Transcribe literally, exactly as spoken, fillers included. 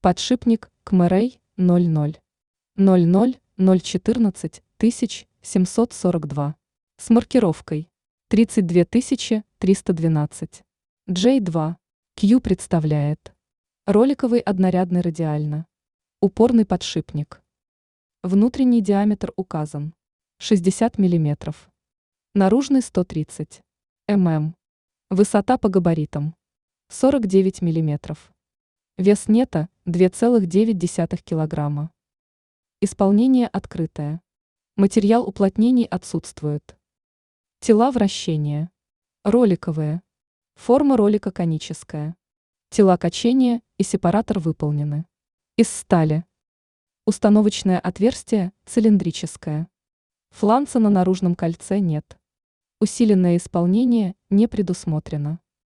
Подшипник КМРей ноль ноль ноль ноль ноль четырнадцать тысяч семьсот сорок два с маркировкой тридцать две тысячи триста двенадцать. джей два Q представляет роликовый однорядный радиально упорный подшипник. Внутренний диаметр указан шестьдесят миллиметров, наружный сто тридцать миллиметров, высота по габаритам сорок девять миллиметров. Вес нета две целых девять десятых килограмма. Исполнение открытое. Материал уплотнений отсутствует. Тела вращения. Роликовые. Форма ролика коническая. Тела качения и сепаратор выполнены из стали. Установочное отверстие цилиндрическое. Фланца на наружном кольце нет. Усиленное исполнение не предусмотрено.